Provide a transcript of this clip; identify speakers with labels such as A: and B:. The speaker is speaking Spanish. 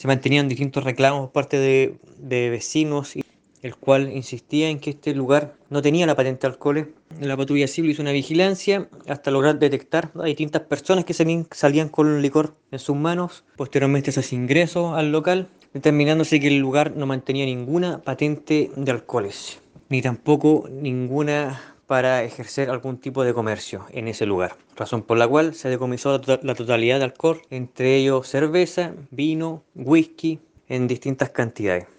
A: Se mantenían distintos reclamos por parte de vecinos, el cual insistía en que este lugar no tenía la patente de alcoholes. La patrulla civil hizo una vigilancia hasta lograr detectar a distintas personas que salían con licor en sus manos. Posteriormente se hace ingreso al local, determinándose que el lugar no mantenía ninguna patente de alcoholes, ni tampoco ninguna para ejercer algún tipo de comercio en ese lugar, razón por la cual se decomisó la totalidad de alcohol, entre ellos cerveza, vino, whisky, en distintas cantidades.